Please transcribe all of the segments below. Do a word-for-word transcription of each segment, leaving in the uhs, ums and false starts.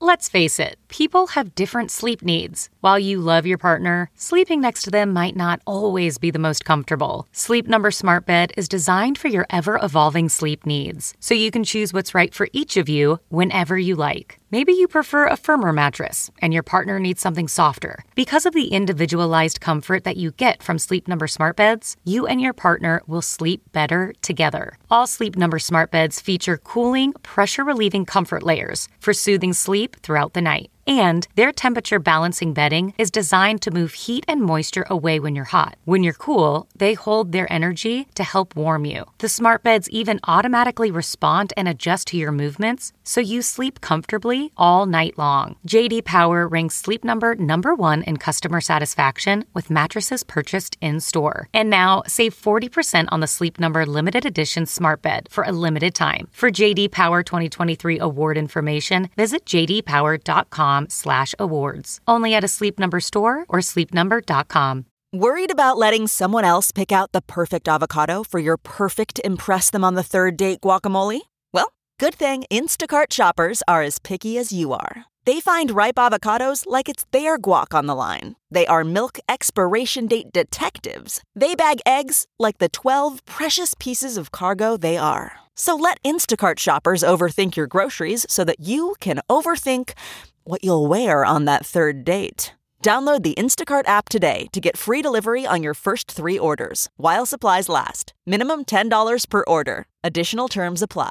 Let's face it, people have different sleep needs. While you love your partner, sleeping next to them might not always be the most comfortable. Sleep Number Smart Bed is designed for your ever-evolving sleep needs, so you can choose what's right for each of you whenever you like. Maybe you prefer a firmer mattress, and your partner needs something softer. Because of the individualized comfort that you get from Sleep Number Smart Beds, you and your partner will sleep better together. All Sleep Number Smart Beds feature cooling, pressure-relieving comfort layers for soothing sleep throughout the night. And their temperature balancing bedding is designed to move heat and moisture away when you're hot. When you're cool, they hold their energy to help warm you. The smart beds even automatically respond and adjust to your movements, so you sleep comfortably all night long. J D Power ranks Sleep Number number one in customer satisfaction with mattresses purchased in-store. And now, save forty percent on the Sleep Number limited edition smart bed for a limited time. For J D Power twenty twenty-three award information, visit j d power dot com slash awards. Only at a Sleep Number store or sleep number dot com. Worried about letting someone else pick out the perfect avocado for your perfect impress them on the third date guacamole? Well, good thing Instacart shoppers are as picky as you are. They find ripe avocados like it's their guac on the line. They are milk expiration date detectives. They bag eggs like the twelve precious pieces of cargo they are. So let Instacart shoppers overthink your groceries so that you can overthink what you'll wear on that third date. Download the Instacart app today to get free delivery on your first three orders, while supplies last. Minimum ten dollars per order. Additional terms apply.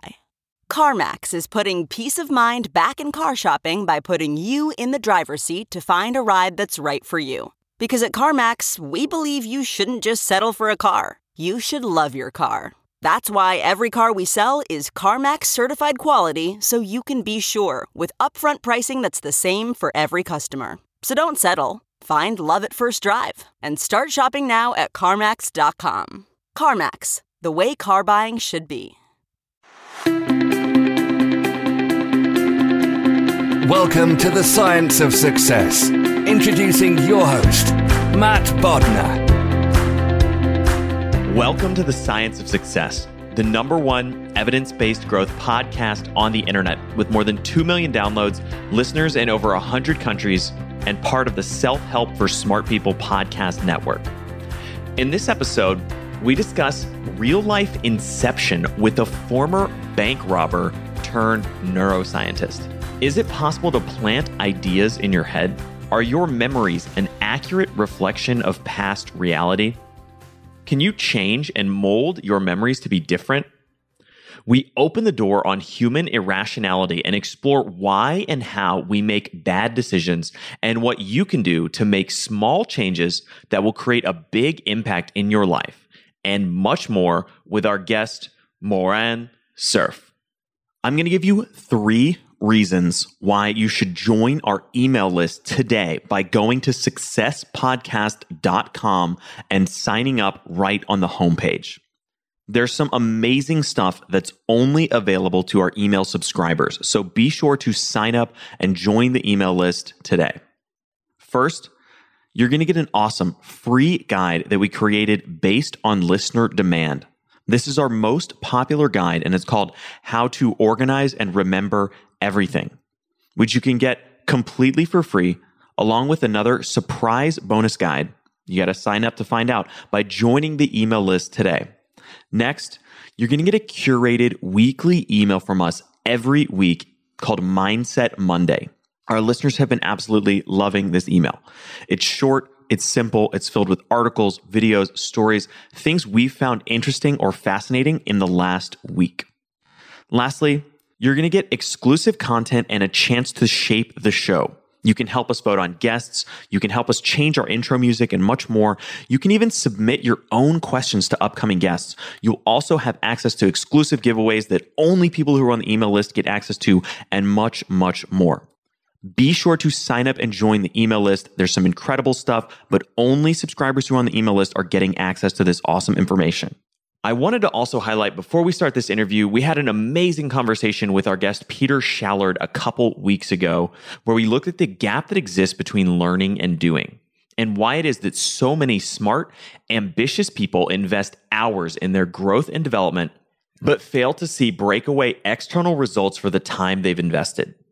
CarMax is putting peace of mind back in car shopping by putting you in the driver's seat to find a ride that's right for you. Because at CarMax, we believe you shouldn't just settle for a car. You should love your car. That's why every car we sell is CarMax certified quality, so you can be sure with upfront pricing that's the same for every customer. So don't settle. Find love at first drive and start shopping now at CarMax dot com. CarMax, the way car buying should be. Welcome to the Science of Success. Introducing your host, Matt Bodnar. Welcome to the Science of Success, the number one evidence-based growth podcast on the internet with more than two million downloads, listeners in over one hundred countries, and part of the Self-Help for Smart People podcast network. In this episode, we discuss real-life inception with a former bank robber turned neuroscientist. Is it possible to plant ideas in your head? Are your memories an accurate reflection of past reality? Can you change and mold your memories to be different? We open the door on human irrationality and explore why and how we make bad decisions and what you can do to make small changes that will create a big impact in your life, and much more with our guest, Moran Cerf. I'm going to give you three reasons why you should join our email list today by going to success podcast dot com and signing up right on the homepage. There's some amazing stuff that's only available to our email subscribers, so be sure to sign up and join the email list today. First, you're going to get an awesome free guide that we created based on listener demand. This is our most popular guide, and it's called How to Organize and Remember Everything, which you can get completely for free, along with another surprise bonus guide. You got to sign up to find out by joining the email list today. Next, you're going to get a curated weekly email from us every week called Mindset Monday. Our listeners have been absolutely loving this email. It's short, it's simple, it's filled with articles, videos, stories, things we've found interesting or fascinating in the last week. Lastly, you're going to get exclusive content and a chance to shape the show. You can help us vote on guests. You can help us change our intro music and much more. You can even submit your own questions to upcoming guests. You'll also have access to exclusive giveaways that only people who are on the email list get access to, and much, much more. Be sure to sign up and join the email list. There's some incredible stuff, but only subscribers who are on the email list are getting access to this awesome information. I wanted to also highlight, before we start this interview, we had an amazing conversation with our guest, Peter Shallard, a couple weeks ago, where we looked at the gap that exists between learning and doing, and why it is that so many smart, ambitious people invest hours in their growth and development, but fail to see breakaway external results for the time they've invested.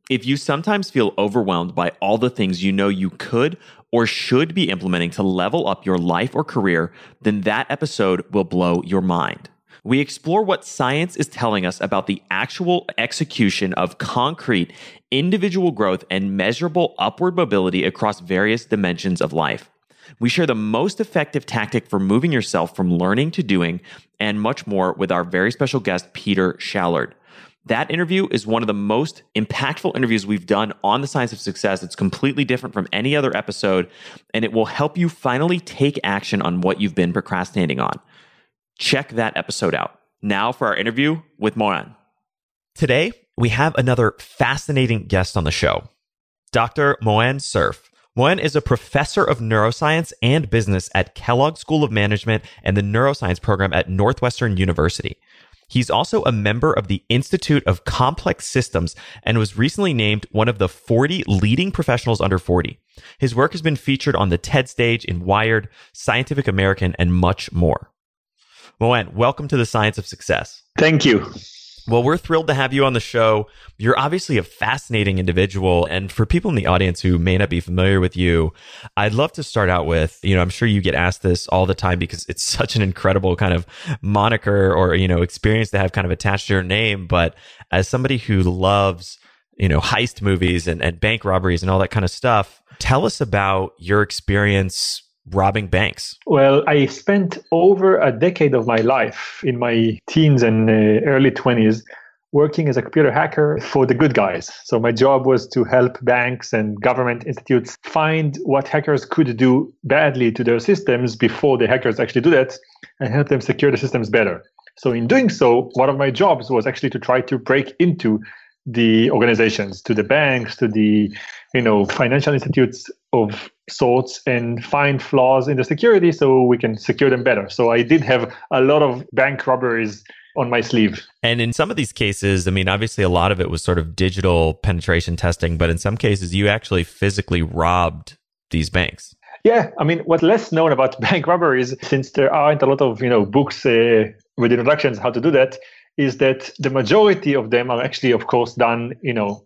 If you sometimes feel overwhelmed by all the things you know you could or should be implementing to level up your life or career, then that episode will blow your mind. We explore what science is telling us about the actual execution of concrete individual growth and measurable upward mobility across various dimensions of life. We share the most effective tactic for moving yourself from learning to doing, and much more with our very special guest, Peter Shallard. That interview is one of the most impactful interviews we've done on the Science of Success. It's completely different from any other episode, and it will help you finally take action on what you've been procrastinating on. Check that episode out. Now for our interview with Moen. Today, we have another fascinating guest on the show, Doctor Moen Cerf. Moen is a professor of neuroscience and business at Kellogg School of Management and the neuroscience program at Northwestern University. He's also a member of the Institute of Complex Systems and was recently named one of the forty leading professionals under forty. His work has been featured on the TED stage, in Wired, Scientific American, and much more. Moen, welcome to the Science of Success. Thank you. Well, we're thrilled to have you on the show. You're obviously a fascinating individual. And for people in the audience who may not be familiar with you, I'd love to start out with, you know, I'm sure you get asked this all the time because it's such an incredible kind of moniker or, you know, experience to have kind of attached to your name. But as somebody who loves, you know, heist movies and, and bank robberies and all that kind of stuff, tell us about your experience robbing banks. Well, I spent over a decade of my life in my teens and uh, early twenties working as a computer hacker for the good guys. So my job was to help banks and government institutes find what hackers could do badly to their systems before the hackers actually do that and help them secure the systems better. So in doing so, one of my jobs was actually to try to break into the organizations, to the banks, to the you know financial institutes of sorts, and find flaws in the security so we can secure them better. So I did have a lot of bank robberies on my sleeve. And in some of these cases, I mean, obviously a lot of it was sort of digital penetration testing, but in some cases you actually physically robbed these banks. Yeah, I mean, what's less known about bank robberies, since there aren't a lot of you know books uh, with introductions how to do that, is that the majority of them are actually, of course, done, you know,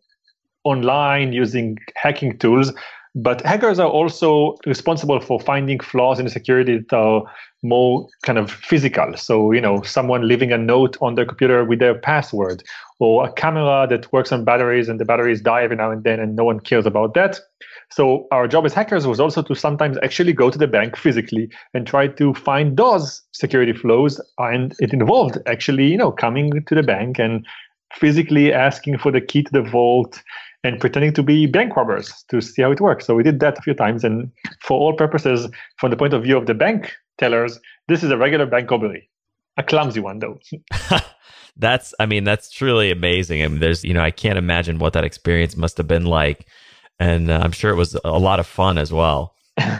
online using hacking tools. But hackers are also responsible for finding flaws in the security that are more kind of physical. So, you know, someone leaving a note on their computer with their password, or a camera that works on batteries and the batteries die every now and then and no one cares about that. So our job as hackers was also to sometimes actually go to the bank physically and try to find those security flaws. And it involved actually, you know, coming to the bank and physically asking for the key to the vault and pretending to be bank robbers to see how it works. So we did that a few times. And for all purposes, from the point of view of the bank tellers, this is a regular bank robbery. A clumsy one, though. That's, I mean, that's truly amazing. I mean, there's, you know, I can't imagine what that experience must have been like. And uh, I'm sure it was a lot of fun as well.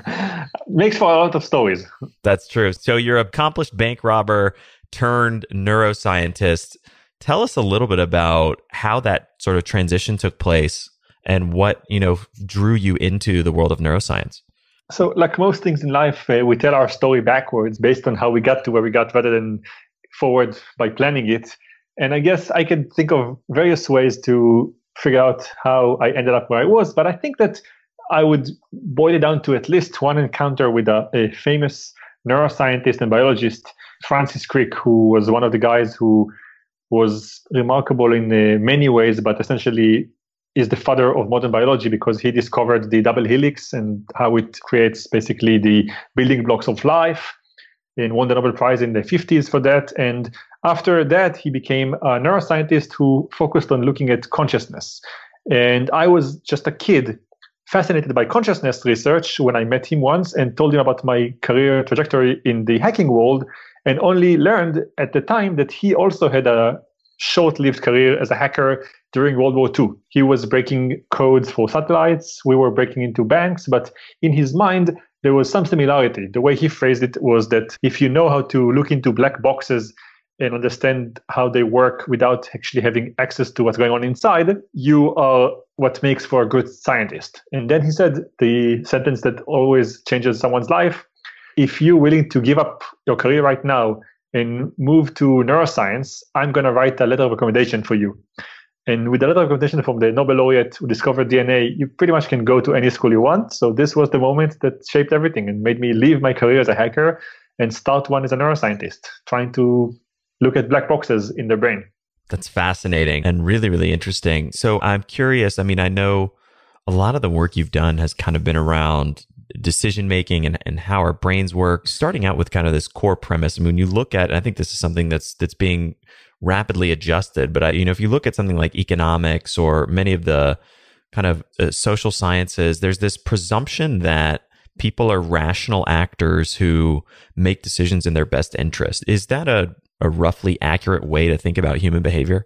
Makes for a lot of stories. That's true. So you're an accomplished bank robber turned neuroscientist. Tell us a little bit about how that sort of transition took place and what, you know, drew you into the world of neuroscience. So like most things in life, uh, we tell our story backwards based on how we got to where we got rather than forward by planning it. And I guess I can think of various ways to figure out how I ended up where I was. But I think that I would boil it down to at least one encounter with a, a famous neuroscientist and biologist, Francis Crick, who was one of the guys who was remarkable in uh, many ways, but essentially is the father of modern biology because he discovered the double helix and how it creates basically the building blocks of life, and won the Nobel Prize in the fifties for that. And after that, he became a neuroscientist who focused on looking at consciousness. And I was just a kid fascinated by consciousness research when I met him once and told him about my career trajectory in the hacking world, and only learned at the time that he also had a short-lived career as a hacker during World War Two. He was breaking codes for satellites. We were breaking into banks. But in his mind, there was some similarity. The way he phrased it was that if you know how to look into black boxes and understand how they work without actually having access to what's going on inside, you are what makes for a good scientist. And then he said the sentence that always changes someone's life: if you're willing to give up your career right now and move to neuroscience, I'm going to write a letter of recommendation for you. And with a lot of recognition from the Nobel laureate who discovered D N A, you pretty much can go to any school you want. So this was the moment that shaped everything and made me leave my career as a hacker and start one as a neuroscientist, trying to look at black boxes in the brain. That's fascinating and really, really interesting. So I'm curious, I mean, I know a lot of the work you've done has kind of been around decision making and, and how our brains work, starting out with kind of this core premise. I mean, when you look at, and I think this is something that's that's being rapidly adjusted, but I, you know, if you look at something like economics or many of the kind of uh, social sciences, there's this presumption that people are rational actors who make decisions in their best interest. Is that a, a roughly accurate way to think about human behavior?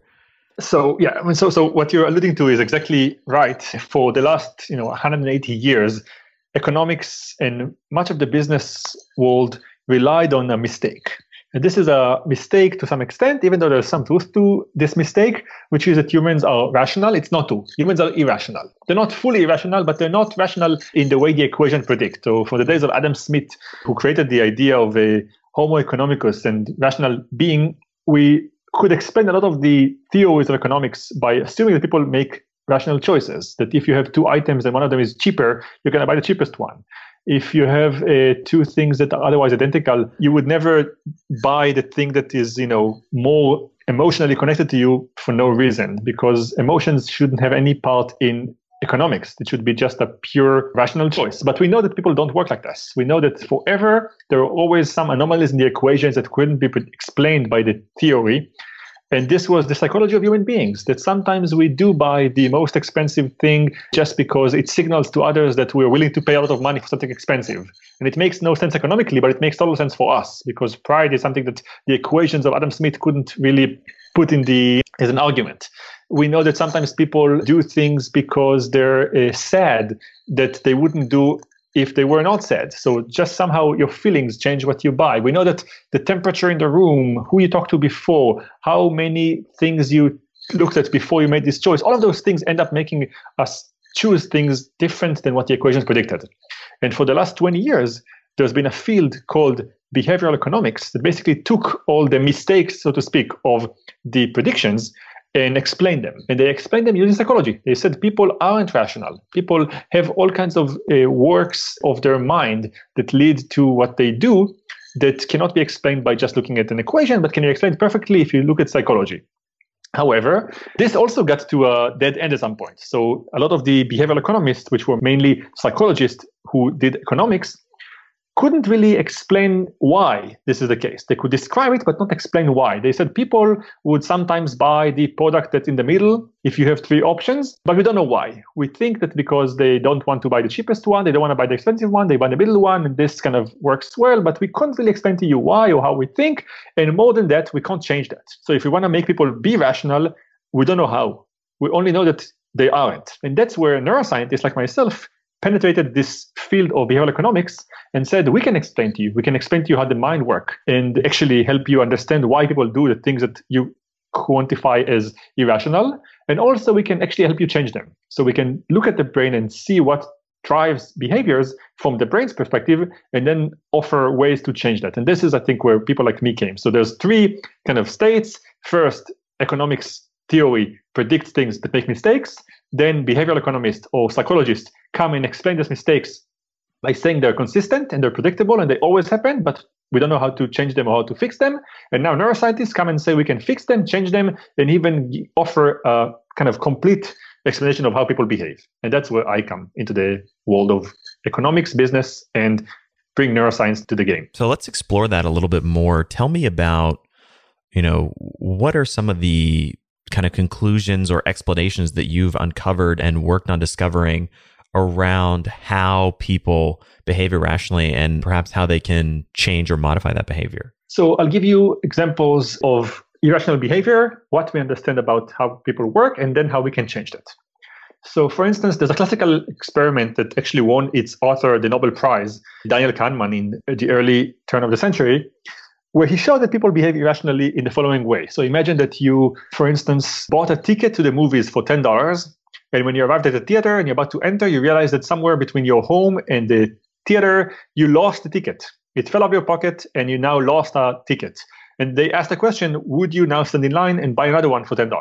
So yeah, I mean, so so what you're alluding to is exactly right. For the last, you know, one hundred eighty years, economics and much of the business world relied on a mistake. And this is a mistake to some extent, even though there's some truth to this mistake, which is that humans are rational. It's not true. Humans are irrational. They're not fully irrational, but they're not rational in the way the equation predicts. So from the days of Adam Smith, who created the idea of a Homo economicus and rational being, we could explain a lot of the theories of economics by assuming that people make rational choices, that if you have two items and one of them is cheaper, you're going to buy the cheapest one. If you have uh, two things that are otherwise identical, you would never buy the thing that is, you know, more emotionally connected to you for no reason, because emotions shouldn't have any part in economics. It should be just a pure rational choice. But we know that people don't work like this. We know that forever there are always some anomalies in the equations that couldn't be explained by the theory. And this was the psychology of human beings, that sometimes we do buy the most expensive thing just because it signals to others that we're willing to pay a lot of money for something expensive. And it makes no sense economically, but it makes total sense for us, because pride is something that the equations of Adam Smith couldn't really put in the as an argument. We know that sometimes people do things because they're uh, sad that they wouldn't do if they were not sad. So just somehow your feelings change what you buy. We know that the temperature in the room, who you talked to before, how many things you looked at before you made this choice, all of those things end up making us choose things different than what the equations predicted. And for the last twenty years, there's been a field called behavioral economics that basically took all the mistakes, so to speak, of the predictions and explain them. And they explain them using psychology. They said people aren't rational. People have all kinds of uh, works of their mind that lead to what they do that cannot be explained by just looking at an equation, but can be explained perfectly if you look at psychology. However, this also got to a dead end at some point. So a lot of the behavioral economists, which were mainly psychologists who did economics, couldn't really explain why this is the case. They could describe it, but not explain why. They said people would sometimes buy the product that's in the middle if you have three options, but we don't know why. We think that because they don't want to buy the cheapest one, they don't want to buy the expensive one, they buy the middle one, and this kind of works well, but we couldn't really explain to you why or how we think. And more than that, we can't change that. So if we want to make people be rational, we don't know how. We only know that they aren't. And that's where neuroscientists like myself penetrated this field of behavioral economics and said, we can explain to you, we can explain to you how the mind works and actually help you understand why people do the things that you quantify as irrational. And also we can actually help you change them. So we can look at the brain and see what drives behaviors from the brain's perspective and then offer ways to change that. And this is, I think, where people like me came. So there's three kind of states. First, economics theory predicts things that make mistakes. Then behavioral economists or psychologists come and explain those mistakes by saying they're consistent and they're predictable and they always happen, but we don't know how to change them or how to fix them. And now neuroscientists come and say we can fix them, change them, and even offer a kind of complete explanation of how people behave. And that's where I come into the world of economics, business, and bring neuroscience to the game. So let's explore that a little bit more. Tell me about, you know, what are some of the kind of conclusions or explanations that you've uncovered and worked on discovering around how people behave irrationally and perhaps how they can change or modify that behavior? So I'll give you examples of irrational behavior, what we understand about how people work, and then how we can change that. So for instance, there's a classical experiment that actually won its author the Nobel Prize, Daniel Kahneman, in the early turn of the century, where he showed that people behave irrationally in the following way. So imagine that you, for instance, bought a ticket to the movies for ten dollars. And when you arrived at the theater and you're about to enter, you realize that somewhere between your home and the theater, you lost the ticket. It fell out of your pocket and you now lost a ticket. And they asked the question, would you now stand in line and buy another one for ten dollars?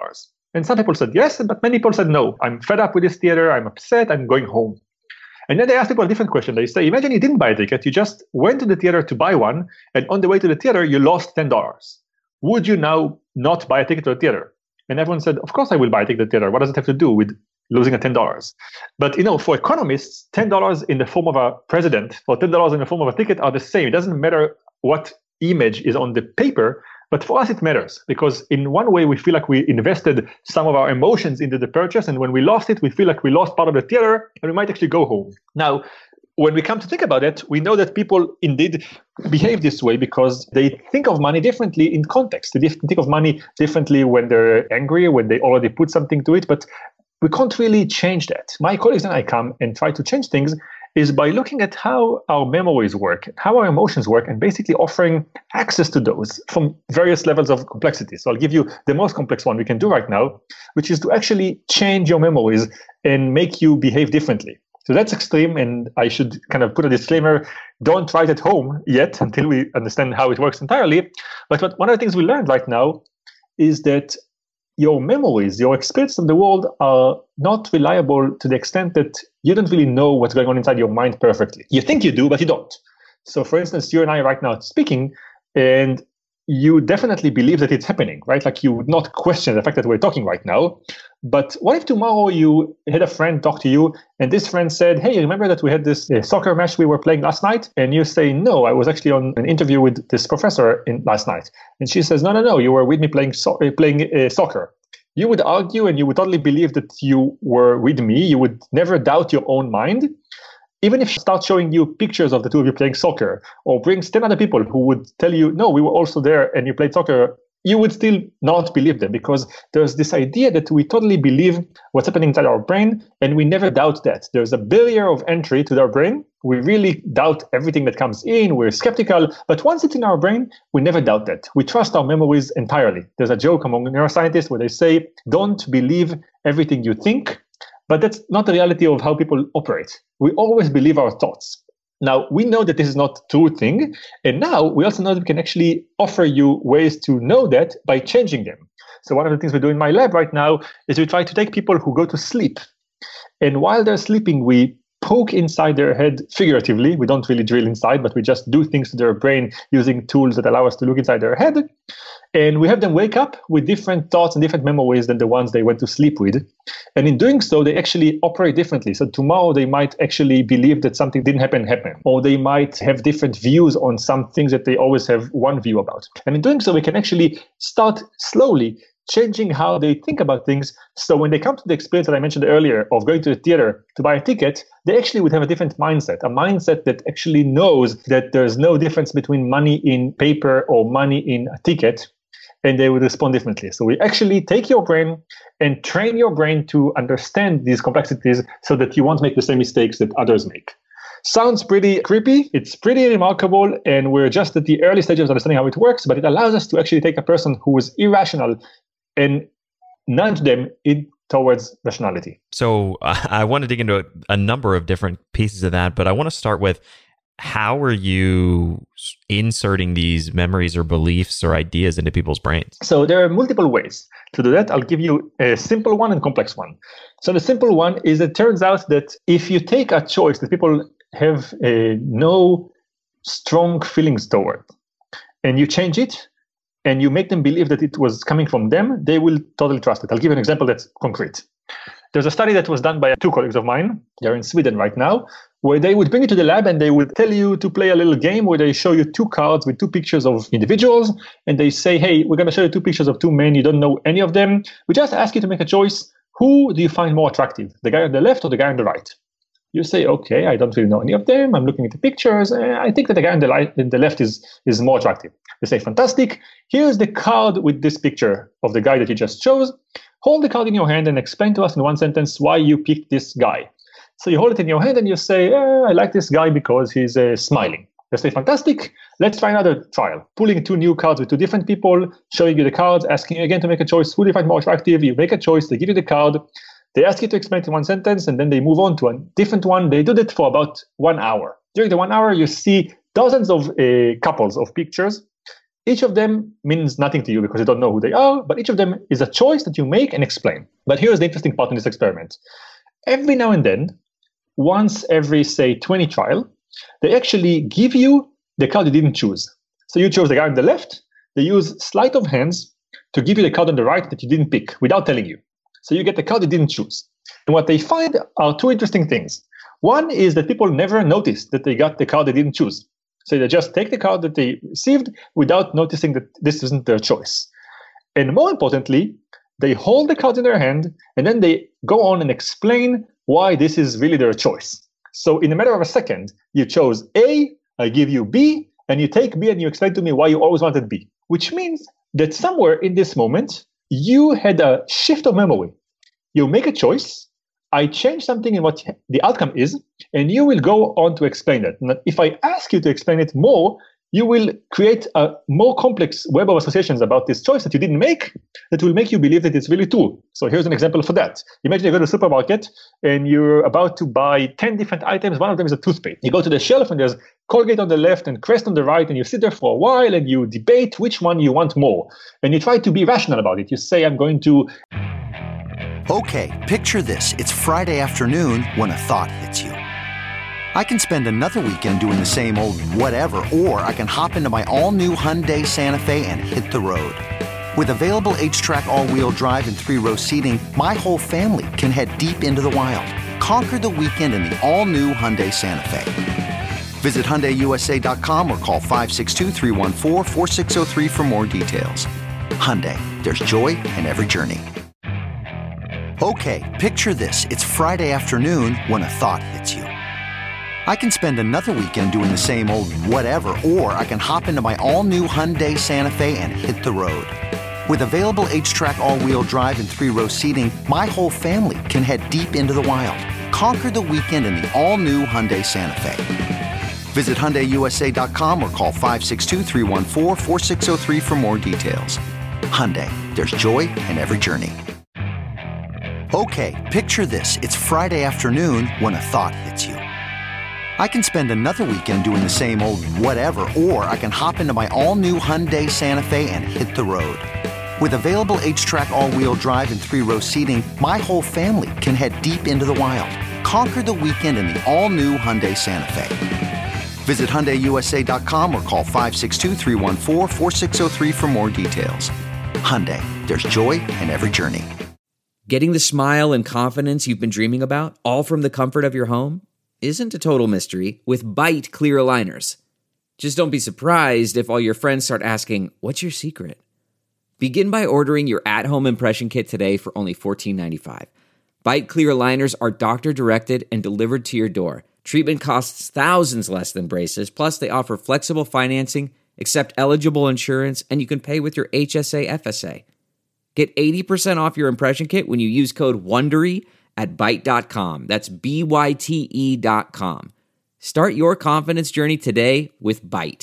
And some people said yes, but many people said no. I'm fed up with this theater. I'm upset. I'm going home. And then they ask people a different question. They say, imagine you didn't buy a ticket. You just went to the theater to buy one. And on the way to the theater, you lost ten dollars. Would you now not buy a ticket to the theater? And everyone said, of course I will buy a ticket to the theater. What does it have to do with losing a ten dollars? But, you know, for economists, ten dollars in the form of a president or ten dollars in the form of a ticket are the same. It doesn't matter what image is on the paper. But for us, it matters because in one way, we feel like we invested some of our emotions into the purchase. And when we lost it, we feel like we lost part of the theater and we might actually go home. Now, when we come to think about it, we know that people indeed behave this way because they think of money differently in context. They think of money differently when they're angry, when they already put something to it. But we can't really change that. My colleagues and I come and try to change things is by looking at how our memories work, how our emotions work, and basically offering access to those from various levels of complexity. So I'll give you the most complex one we can do right now, which is to actually change your memories and make you behave differently. So that's extreme, and I should kind of put a disclaimer, don't try it at home yet until we understand how it works entirely. But what, one of the things we learned right now is that your memories, your experience of the world are not reliable to the extent that you don't really know what's going on inside your mind perfectly. You think you do, but you don't. So for instance, you and I right now speaking, and you definitely believe that it's happening, right? Like you would not question the fact that we're talking right now. But what if tomorrow you had a friend talk to you and this friend said, hey, remember that we had this uh, soccer match we were playing last night? And you say, no, I was actually on an interview with this professor in last night. And she says, no, no, no, you were with me playing, so- uh, playing uh, soccer. You would argue and you would totally believe that you were with me. You would never doubt your own mind. Even if she starts showing you pictures of the two of you playing soccer or brings ten other people who would tell you, no, we were also there and you played soccer, you would still not believe them because there's this idea that we totally believe what's happening inside our brain and we never doubt that. There's a barrier of entry to our brain. We really doubt everything that comes in. We're skeptical. But once it's in our brain, we never doubt that. We trust our memories entirely. There's a joke among neuroscientists where they say, don't believe everything you think. But that's not the reality of how people operate. We always believe our thoughts. Now, we know that this is not a true thing. And now we also know that we can actually offer you ways to know that by changing them. So one of the things we do in my lab right now is we try to take people who go to sleep. And while they're sleeping, we poke inside their head figuratively. We don't really drill inside, but we just do things to their brain using tools that allow us to look inside their head. And we have them wake up with different thoughts and different memories than the ones they went to sleep with. And in doing so, they actually operate differently. So tomorrow they might actually believe that something didn't happen, happen. Or they might have different views on some things that they always have one view about. And in doing so, we can actually start slowly changing how they think about things. So when they come to the experience that I mentioned earlier of going to the theater to buy a ticket, they actually would have a different mindset, a mindset that actually knows that there's no difference between money in paper or money in a ticket, and they would respond differently. So we actually take your brain and train your brain to understand these complexities so that you won't make the same mistakes that others make. Sounds pretty creepy. It's pretty remarkable. And we're just at the early stages of understanding how it works, but it allows us to actually take a person who is irrational and nudge them in towards rationality. So uh, I want to dig into a, a number of different pieces of that, but I want to start with how are you inserting these memories or beliefs or ideas into people's brains? So there are multiple ways to do that. I'll give you a simple one and complex one. So the simple one is it turns out that if you take a choice that people have uh, no strong feelings toward, and you change it, and you make them believe that it was coming from them, they will totally trust it. I'll give you an example that's concrete. There's a study that was done by two colleagues of mine. They're in Sweden right now, where they would bring you to the lab and they would tell you to play a little game where they show you two cards with two pictures of individuals. And they say, hey, we're going to show you two pictures of two men. You don't know any of them. We just ask you to make a choice. Who do you find more attractive, the guy on the left or the guy on the right? You say, okay, I don't really know any of them. I'm looking at the pictures. I think that the guy on the, light, on the left is, is more attractive. They say, fantastic. Here's the card with this picture of the guy that you just chose. Hold the card in your hand and explain to us in one sentence why you picked this guy. So you hold it in your hand and you say, eh, I like this guy because he's uh, smiling. They say, fantastic. Let's try another trial. Pulling two new cards with two different people, showing you the cards, asking you again to make a choice. Who do you find more attractive? You make a choice. They give you the card. They ask you to explain it in one sentence, and then they move on to a different one. They do that for about one hour. During the one hour, you see dozens of uh, couples of pictures. Each of them means nothing to you because you don't know who they are, but each of them is a choice that you make and explain. But here's the interesting part in this experiment. Every now and then, once every, say, twenty trial, they actually give you the card you didn't choose. So you chose the guy on the left, they use sleight of hands to give you the card on the right that you didn't pick without telling you. So you get the card you didn't choose. And what they find are two interesting things. One is that people never notice that they got the card they didn't choose. So they just take the card that they received without noticing that this isn't their choice. And more importantly, they hold the card in their hand and then they go on and explain why this is really their choice. So in a matter of a second, you chose A, I give you B, and you take B and you explain to me why you always wanted B, which means that somewhere in this moment, you had a shift of memory. You make a choice, I change something in what the outcome is, and you will go on to explain it. And if I ask you to explain it more, you will create a more complex web of associations about this choice that you didn't make that will make you believe that it's really true. So here's an example for that. Imagine you go to the supermarket and you're about to buy ten different items. One of them is a toothpaste. You go to the shelf and there's Colgate on the left and Crest on the right, and you sit there for a while and you debate which one you want more. And you try to be rational about it. You say, I'm going to... Okay, picture this. It's Friday afternoon when a thought hits you. I can spend another weekend doing the same old whatever, or I can hop into my all-new Hyundai Santa Fe and hit the road. With available H-Track all-wheel drive and three-row seating, my whole family can head deep into the wild. Conquer the weekend in the all-new Hyundai Santa Fe. Visit Hyundai U S A dot com or call five six two, three one four, four six zero three for more details. Hyundai, there's joy in every journey. Okay, picture this. It's Friday afternoon when a thought hits you. I can spend another weekend doing the same old whatever, or I can hop into my all-new Hyundai Santa Fe and hit the road. With available H-Track all-wheel drive and three-row seating, my whole family can head deep into the wild. Conquer the weekend in the all-new Hyundai Santa Fe. Visit Hyundai U S A dot com or call five six two, three one four, four six zero three for more details. Hyundai, there's joy in every journey. Okay, picture this. It's Friday afternoon when a thought hits you. I can spend another weekend doing the same old whatever, or I can hop into my all-new Hyundai Santa Fe and hit the road. With available H-Track all-wheel drive and three-row seating, my whole family can head deep into the wild. Conquer the weekend in the all-new Hyundai Santa Fe. Visit Hyundai U S A dot com or call five six two, three one four, four six zero three for more details. Hyundai, there's joy in every journey. Getting the smile and confidence you've been dreaming about, all from the comfort of your home, isn't a total mystery with Byte clear aligners. Just don't be surprised if all your friends start asking, what's your secret? Begin by ordering your at-home impression kit today for only fourteen ninety-five. Byte clear aligners are doctor-directed and delivered to your door. Treatment costs thousands less than braces, plus they offer flexible financing, accept eligible insurance, and you can pay with your H S A F S A. Get eighty percent off your impression kit when you use code WONDERY at byte dot com. That's B Y T E dot com. Start your confidence journey today with Byte.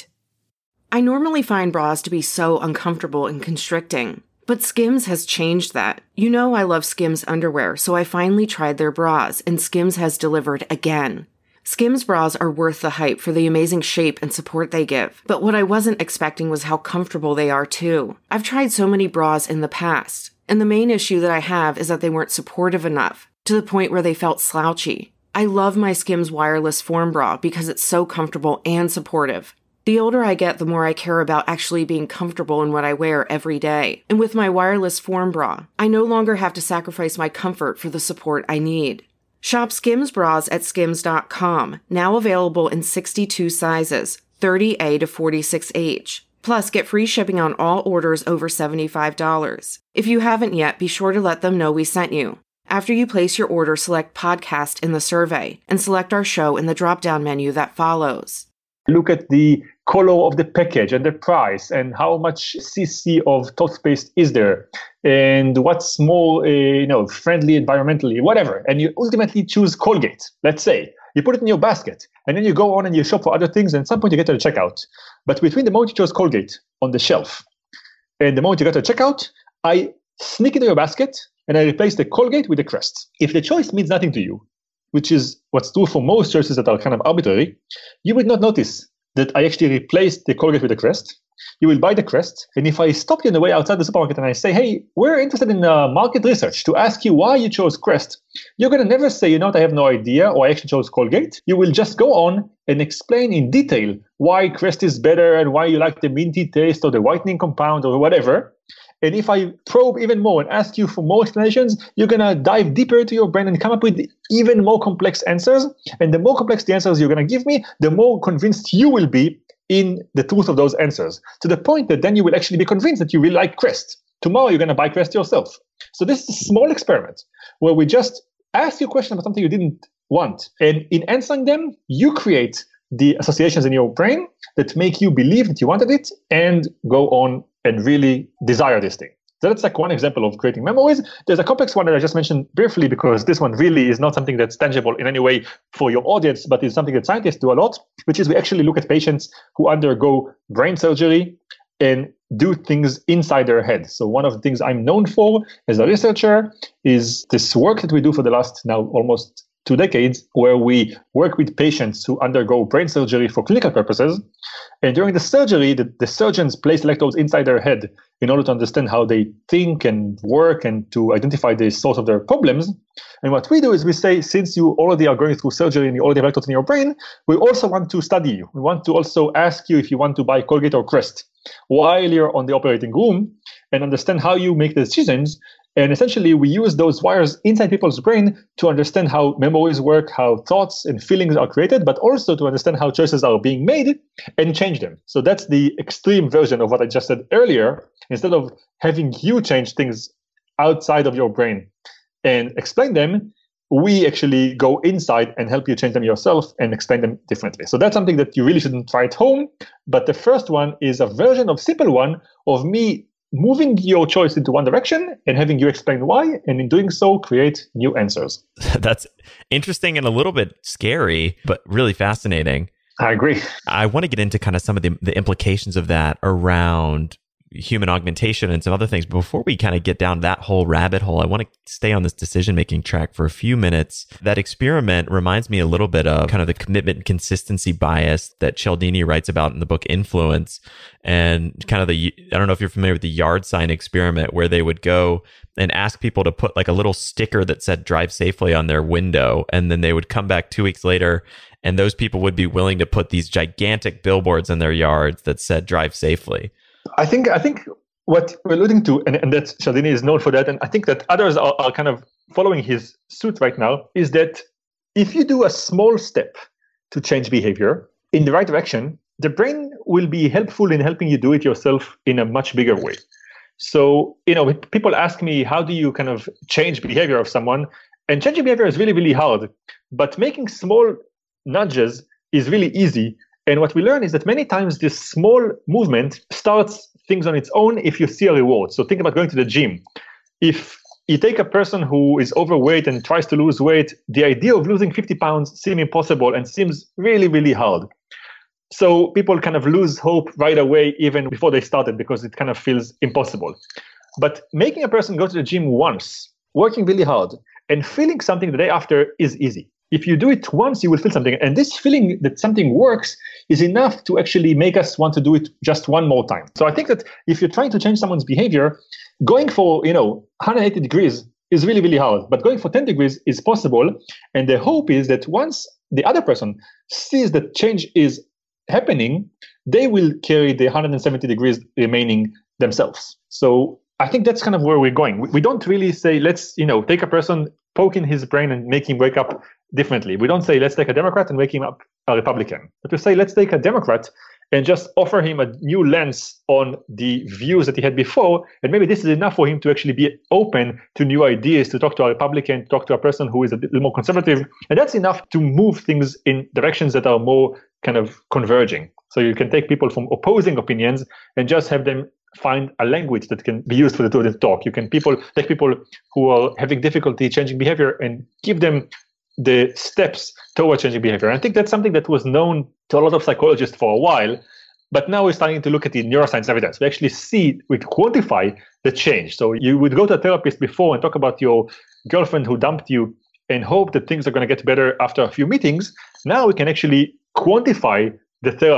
I normally find bras to be so uncomfortable and constricting, but Skims has changed that. You know I love Skims underwear, so I finally tried their bras, and Skims has delivered again. Skims bras are worth the hype for the amazing shape and support they give, but what I wasn't expecting was how comfortable they are too. I've tried so many bras in the past, and the main issue that I have is that they weren't supportive enough, to the point where they felt slouchy. I love my Skims wireless form bra because it's so comfortable and supportive. The older I get, the more I care about actually being comfortable in what I wear every day. And with my wireless form bra, I no longer have to sacrifice my comfort for the support I need. Shop Skims bras at skims dot com, now available in sixty-two sizes, thirty A to forty-six H. Plus, get free shipping on all orders over seventy-five dollars. If you haven't yet, be sure to let them know we sent you. After you place your order, select podcast in the survey and select our show in the drop-down menu that follows. Look at the color of the package and the price and how much C C of toothpaste is there and what's more uh, you know, friendly environmentally, whatever. And you ultimately choose Colgate, let's say. You put it in your basket and then you go on and you shop for other things and at some point you get to the checkout. But between the moment you chose Colgate on the shelf and the moment you got to the checkout, I sneak into your basket and I replace the Colgate with the Crest. If the choice means nothing to you, which is what's true for most choices that are kind of arbitrary, you would not notice that I actually replaced the Colgate with the Crest. you will buy the crest. And if I stop you on the way outside the supermarket and I say, hey, we're interested in uh, market research to ask you why you chose Crest, you're going to never say, you know what, I have no idea, or I actually chose Colgate. You will just go on and explain in detail why Crest is better and why you like the minty taste or the whitening compound or whatever. And if I probe even more and ask you for more explanations, you're going to dive deeper into your brain and come up with even more complex answers. And the more complex the answers you're going to give me, the more convinced you will be in the truth of those answers, to the point that then you will actually be convinced that you really like Crest. Tomorrow, you're going to buy Crest yourself. So this is a small experiment where we just ask you a question about something you didn't want. And in answering them, you create the associations in your brain that make you believe that you wanted it and go on and really desire this thing. So that's like one example of creating memories. There's a complex one that I just mentioned briefly because this one really is not something that's tangible in any way for your audience, but is something that scientists do a lot, which is we actually look at patients who undergo brain surgery and do things inside their head. So one of the things I'm known for as a researcher is this work that we do for the last now almost two decades, where we work with patients who undergo brain surgery for clinical purposes. And during the surgery, the, the surgeons place electrodes inside their head in order to understand how they think and work and to identify the source of their problems. And what we do is we say, since you already are going through surgery and you already have electrodes in your brain, we also want to study you. We want to also ask you if you want to buy Colgate or Crest while you're on the operating room and understand how you make the decisions. And essentially, we use those wires inside people's brain to understand how memories work, how thoughts and feelings are created, but also to understand how choices are being made and change them. So that's the extreme version of what I just said earlier. Instead of having you change things outside of your brain and explain them, we actually go inside and help you change them yourself and explain them differently. So that's something that you really shouldn't try at home. But the first one is a version of simple one of me moving your choice into one direction and having you explain why, and in doing so, create new answers. That's interesting and a little bit scary, but really fascinating. I agree. I want to get into kind of some of the, the implications of that around human augmentation and some other things. But before we kind of get down that whole rabbit hole, I want to stay on this decision-making track for a few minutes. That experiment reminds me a little bit of kind of the commitment and consistency bias that Cialdini writes about in the book Influence. And kind of the, I don't know if you're familiar with the yard sign experiment, where they would go and ask people to put like a little sticker that said drive safely on their window. And then they would come back two weeks later and those people would be willing to put these gigantic billboards in their yards that said drive safely. I think I think what we're alluding to, and, and that Cialdini is known for that, and I think that others are, are kind of following his suit right now, is that if you do a small step to change behavior in the right direction, the brain will be helpful in helping you do it yourself in a much bigger way. So, you know, people ask me, how do you kind of change behavior of someone? And changing behavior is really, really hard. But making small nudges is really easy. And what we learn is that many times this small movement starts things on its own if you see a reward. So think about going to the gym. If you take a person who is overweight and tries to lose weight, the idea of losing fifty pounds seems impossible and seems really, really hard. So people kind of lose hope right away, even before they started, because it kind of feels impossible. But making a person go to the gym once, working really hard, and feeling something the day after is easy. If you do it once, you will feel something. And this feeling that something works is enough to actually make us want to do it just one more time. So I think that if you're trying to change someone's behavior, going for, you know, one hundred eighty degrees is really, really hard. But going for ten degrees is possible. And the hope is that once the other person sees that change is happening, they will carry the one hundred seventy degrees remaining themselves. So I think that's kind of where we're going. We don't really say, let's, you know, take a person, poke in his brain and make him wake up differently. We don't say, let's take a Democrat and wake him up a Republican. But we say, let's take a Democrat and just offer him a new lens on the views that he had before. And maybe this is enough for him to actually be open to new ideas, to talk to a Republican, to talk to a person who is a little more conservative. And that's enough to move things in directions that are more kind of converging. So you can take people from opposing opinions and just have them find a language that can be used for the two of them to talk. You can people take people who are having difficulty changing behavior and give them the steps toward changing behavior. And I think that's something that was known to a lot of psychologists for a while, but now we're starting to look at the neuroscience evidence. We actually see, we quantify the change. So you would go to a therapist before and talk about your girlfriend who dumped you and hope that things are going to get better after a few meetings. Now we can actually quantify the therapy.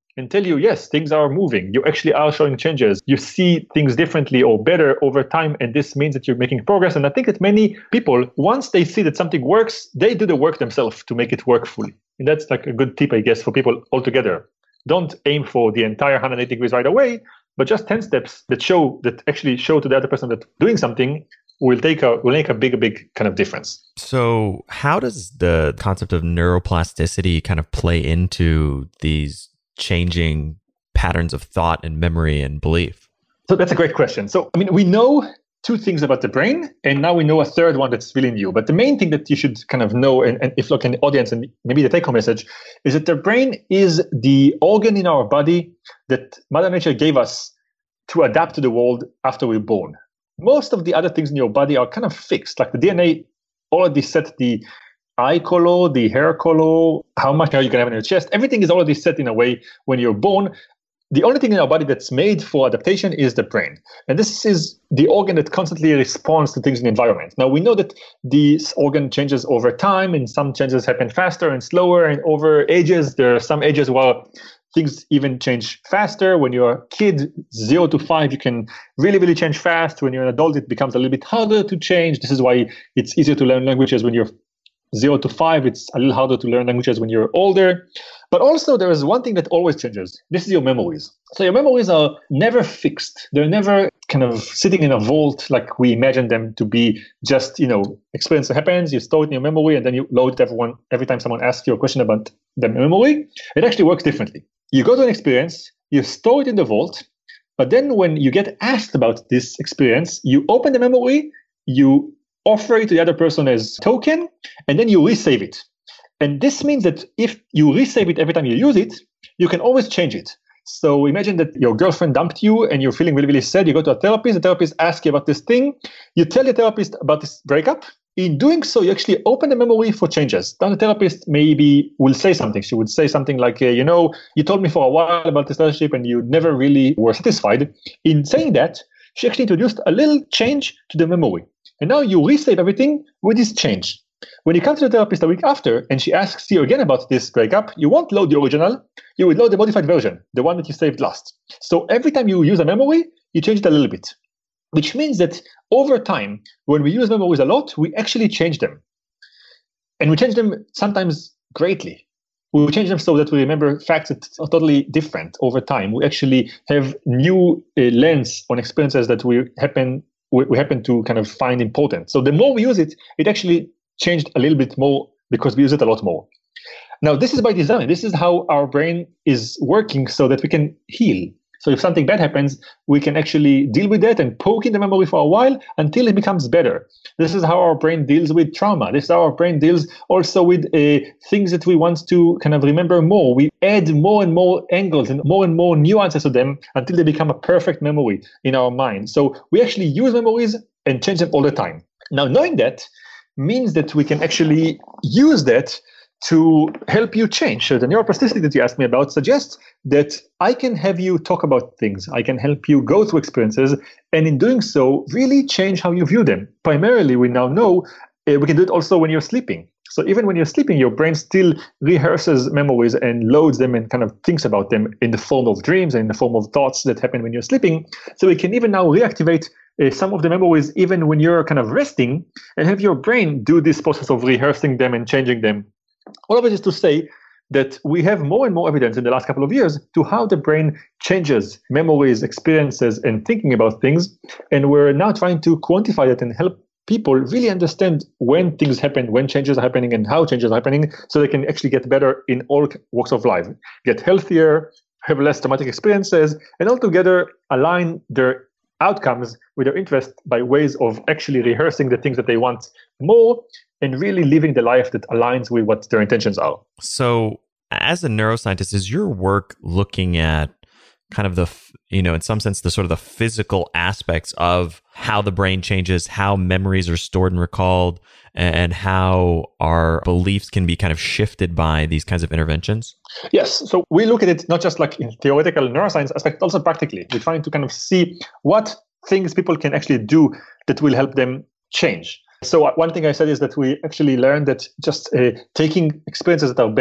and tell you, yes, things are moving. You actually are showing changes. You see things differently or better over time. And this means that you're making progress. And I think that many people, once they see that something works, they do the work themselves to make it work fully. And that's like a good tip, I guess, for people altogether. Don't aim for the entire one hundred eighty degrees right away, but just ten steps that show, that actually show to the other person that doing something will take a will make a big, big kind of difference. So how does the concept of neuroplasticity kind of play into these changing patterns of thought and memory and belief? So that's a great question. So, I mean, we know two things about the brain, and now we know a third one that's really new. But the main thing that you should kind of know, and, and if look in the audience, and maybe the take-home message, is that the brain is the organ in our body that Mother Nature gave us to adapt to the world after we're born. Most of the other things in your body are kind of fixed, like the D N A already set the eye color, the hair color, how much hair you can have in your chest. Everything is already set in a way when you're born. The only thing in our body that's made for adaptation is the brain. And this is the organ that constantly responds to things in the environment. Now, we know that this organ changes over time, and some changes happen faster and slower, and over ages. There are some ages where things even change faster. When you're a kid, zero to five, you can really, really change fast. When you're an adult, it becomes a little bit harder to change. This is why it's easier to learn languages when you're zero to five. It's a little harder to learn languages when you're older. But also there is one thing that always changes. This is your memories. So your memories are never fixed. They're never kind of sitting in a vault like we imagine them to be, just, you know, experience that happens, you store it in your memory, and then you load it everyone every time someone asks you a question about the memory. It actually works differently. You go to an experience, you store it in the vault, but then when you get asked about this experience, you open the memory, you offer it to the other person as token, and then you resave it. And this means that if you resave it every time you use it, you can always change it. So imagine that your girlfriend dumped you and you're feeling really, really sad. You go to a therapist, the therapist asks you about this thing. You tell the therapist about this breakup. In doing so, you actually open the memory for changes. Then the therapist maybe will say something. She would say something like, uh, you know, you told me for a while about this relationship and you never really were satisfied. In saying that, she actually introduced a little change to the memory. And now you resave everything with this change. When you come to the therapist a week after and she asks you again about this breakup, you won't load the original, you will load the modified version, the one that you saved last. So every time you use a memory, you change it a little bit, which means that over time, when we use memories a lot, we actually change them. And we change them sometimes greatly. We change them so that we remember facts that are totally different over time. We actually have new uh, lens on experiences that we happen we, we happen to kind of find important. So the more we use it, it actually changed a little bit more because we use it a lot more. Now, this is by design. This is how our brain is working so that we can heal. So if something bad happens, we can actually deal with that and poke in the memory for a while until it becomes better. This is how our brain deals with trauma. This is how our brain deals also with uh, things that we want to kind of remember more. We add more and more angles and more and more nuances to them until they become a perfect memory in our mind. So we actually use memories and change them all the time. Now, knowing that means that we can actually use that to help you change. So the neuroplasticity that you asked me about suggests that I can have you talk about things. I can help you go through experiences, and in doing so, really change how you view them. Primarily, we now know uh, we can do it also when you're sleeping. So even when you're sleeping, your brain still rehearses memories and loads them and kind of thinks about them in the form of dreams and in the form of thoughts that happen when you're sleeping. So we can even now reactivate uh, some of the memories even when you're kind of resting, and have your brain do this process of rehearsing them and changing them. All of it is to say that we have more and more evidence in the last couple of years to how the brain changes memories, experiences, and thinking about things. And we're now trying to quantify that and help people really understand when things happen, when changes are happening, and how changes are happening, so they can actually get better in all walks of life, get healthier, have less traumatic experiences, and altogether align their outcomes with their interest by ways of actually rehearsing the things that they want more and really living the life that aligns with what their intentions are. So as a neuroscientist, is your work looking at kind of the, you know, in some sense, the sort of the physical aspects of how the brain changes, how memories are stored and recalled, and how our beliefs can be kind of shifted by these kinds of interventions? Yes. So we look at it not just like in theoretical neuroscience aspect, also practically. We're trying to kind of see what things people can actually do that will help them change. So one thing I said is that we actually learned that just uh, taking experiences that are bad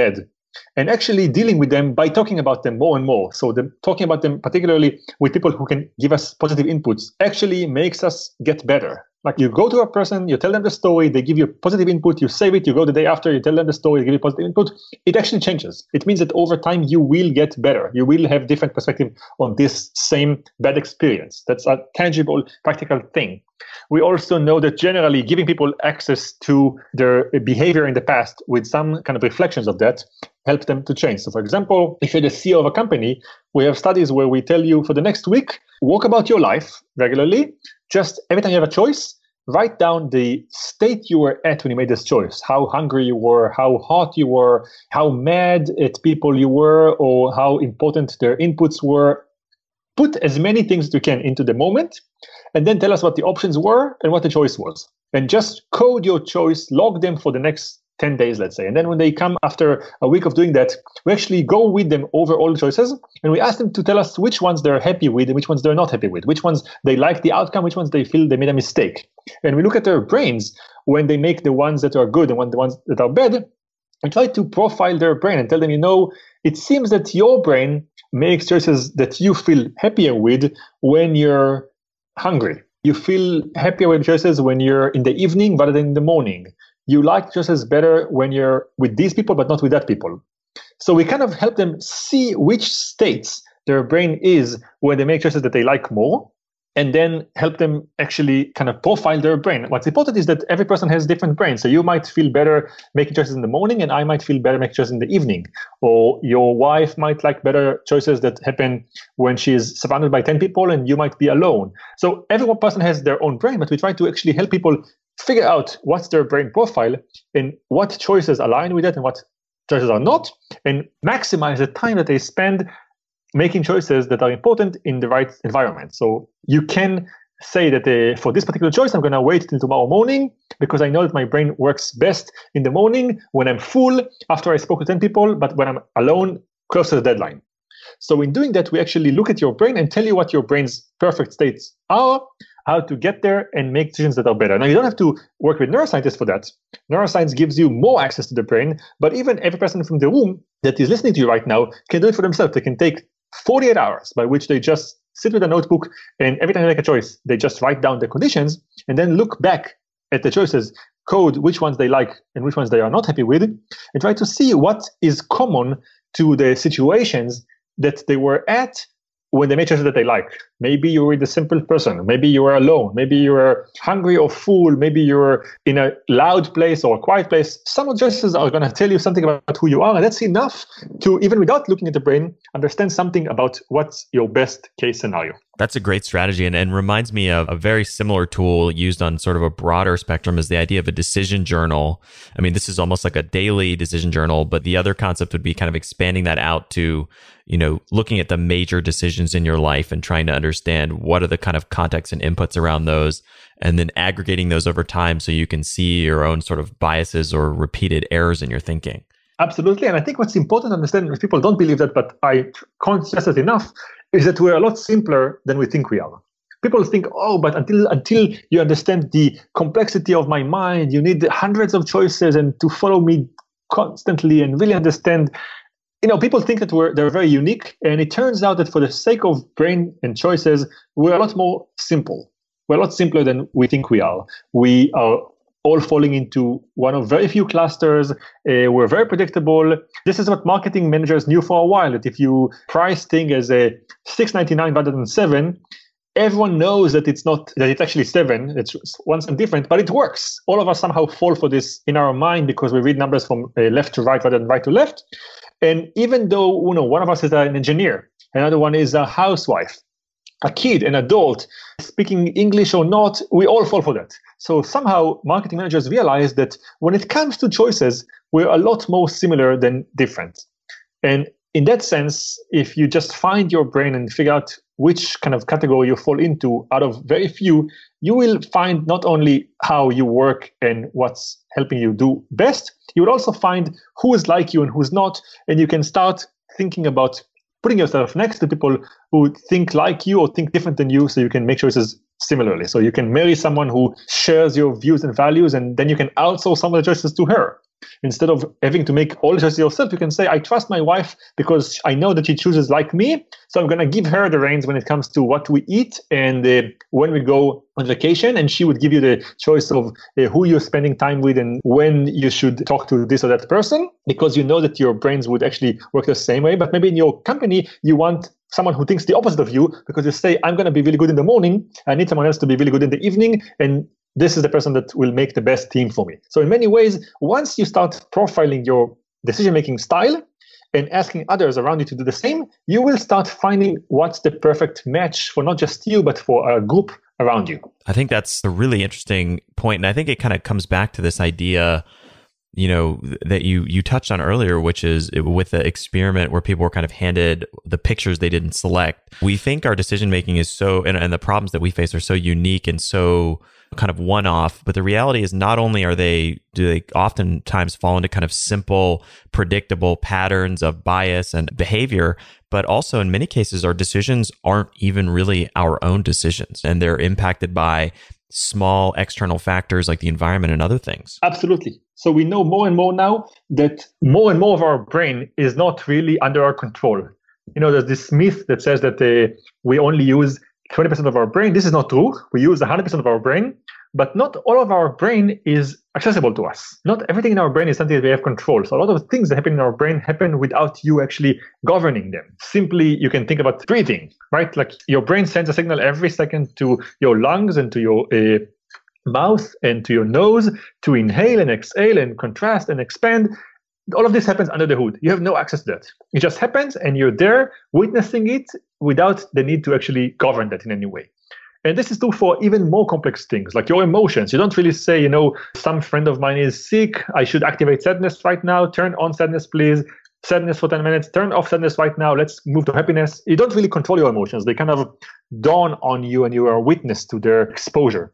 and actually dealing with them by talking about them more and more. So the, talking about them, particularly with people who can give us positive inputs, actually makes us get better. Like you go to a person, you tell them the story, they give you positive input, you save it, you go the day after, you tell them the story, they give you positive input. It actually changes. It means that over time you will get better. You will have different perspective on this same bad experience. That's a tangible, practical thing. We also know that generally giving people access to their behavior in the past with some kind of reflections of that helps them to change. So for example, if you're the C E O of a company, we have studies where we tell you for the next week, walk about your life regularly. Just every time you have a choice, write down the state you were at when you made this choice, how hungry you were, how hot you were, how mad at people you were, or how important their inputs were. Put as many things as you can into the moment, and then tell us what the options were and what the choice was. And just code your choice, log them for the next ten days, let's say. And then when they come after a week of doing that, we actually go with them over all the choices, and we ask them to tell us which ones they're happy with and which ones they're not happy with, which ones they like the outcome, which ones they feel they made a mistake. And we look at their brains when they make the ones that are good and when the ones that are bad, and try to profile their brain and tell them, you know, it seems that your brain makes choices that you feel happier with when you're hungry. You feel happier with choices when you're in the evening rather than in the morning. You like choices better when you're with these people, but not with that people. So we kind of help them see which states their brain is when they make choices that they like more, and then help them actually kind of profile their brain. What's important is that every person has different brains. So you might feel better making choices in the morning, and I might feel better making choices in the evening. Or your wife might like better choices that happen when she's surrounded by ten people, and you might be alone. So every one person has their own brain, but we try to actually help people figure out what's their brain profile and what choices align with that and what choices are not, and maximize the time that they spend making choices that are important in the right environment. So you can say that uh, for this particular choice, I'm going to wait till tomorrow morning because I know that my brain works best in the morning when I'm full after I spoke to ten people, but when I'm alone, close to the deadline. So in doing that, we actually look at your brain and tell you what your brain's perfect states are, how to get there and make decisions that are better. Now, you don't have to work with neuroscientists for that. Neuroscience gives you more access to the brain, but even every person from the room that is listening to you right now can do it for themselves. They can take forty-eight hours by which they just sit with a notebook, and every time they make a choice, they just write down the conditions and then look back at the choices, code which ones they like and which ones they are not happy with, and try to see what is common to the situations that they were at when they made choices that they like. Maybe you were the simple person. Maybe you were alone. Maybe you were hungry or full. Maybe you were in a loud place or a quiet place. Some of the choices are going to tell you something about who you are. And that's enough to, even without looking at the brain, understand something about what's your best case scenario. That's a great strategy, and, and reminds me of a very similar tool used on sort of a broader spectrum is the idea of a decision journal. I mean, this is almost like a daily decision journal, but the other concept would be kind of expanding that out to, you know, looking at the major decisions in your life and trying to understand what are the kind of context and inputs around those, and then aggregating those over time so you can see your own sort of biases or repeated errors in your thinking. Absolutely. And I think what's important to understand, if people don't believe that, but I can't stress it enough, is that we're a lot simpler than we think we are. People think, oh, but until until you understand the complexity of my mind, you need hundreds of choices and to follow me constantly and really understand. You know, people think that we're they're very unique, and it turns out that for the sake of brain and choices, we're a lot more simple. We're a lot simpler than we think we are. We are all falling into one of very few clusters. Uh, we're very predictable. This is what marketing managers knew for a while, that if you price thing as a six ninety-nine rather than seven, everyone knows that it's not, that it's actually seven. It's one cent different, but it works. All of us somehow fall for this in our mind because we read numbers from uh, left to right rather than right to left. And even though, you know, one of us is an engineer, another one is a housewife, a kid, an adult, speaking English or not, we all fall for that. So somehow marketing managers realize that when it comes to choices, we're a lot more similar than different. And in that sense, if you just find your brain and figure out which kind of category you fall into out of very few, you will find not only how you work and what's helping you do best, you will also find who is like you and who's not. And you can start thinking about putting yourself next to people who think like you or think different than you, so you can make choices similarly. So you can marry someone who shares your views and values, and then you can outsource some of the choices to her. Instead of having to make all the choices yourself, you can say, I trust my wife because I know that she chooses like me. So I'm going to give her the reins when it comes to what we eat and uh, when we go on vacation. And she would give you the choice of uh, who you're spending time with and when you should talk to this or that person, because you know that your brains would actually work the same way. But maybe in your company, you want someone who thinks the opposite of you, because you say, I'm going to be really good in the morning. I need someone else to be really good in the evening. And this is the person that will make the best team for me. So in many ways, once you start profiling your decision-making style and asking others around you to do the same, you will start finding what's the perfect match for not just you, but for a group around you. I think that's a really interesting point. And I think it kind of comes back to this idea, you know, that you you touched on earlier, which is with the experiment where people were kind of handed the pictures they didn't select. We think our decision-making is so, and, and the problems that we face are so unique and so kind of one-off, but the reality is not only are they, do they oftentimes fall into kind of simple, predictable patterns of bias and behavior, but also in many cases, our decisions aren't even really our own decisions, and they're impacted by small external factors like the environment and other things. Absolutely. So we know more and more now that more and more of our brain is not really under our control. You know, there's this myth that says that uh, we only use twenty percent of our brain. This is not true. We use one hundred percent of our brain, but not all of our brain is accessible to us. Not everything in our brain is something that we have control. So a lot of things that happen in our brain happen without you actually governing them. Simply, you can think about breathing, right? Like your brain sends a signal every second to your lungs and to your uh, mouth and to your nose to inhale and exhale and contrast and expand. All of this happens under the hood. You have no access to that. It just happens and you're there witnessing it without the need to actually govern that in any way. And this is true for even more complex things, like your emotions. You don't really say, you know, some friend of mine is sick. I should activate sadness right now. Turn on sadness, please. Sadness for ten minutes. Turn off sadness right now. Let's move to happiness. You don't really control your emotions. They kind of dawn on you and you are a witness to their exposure.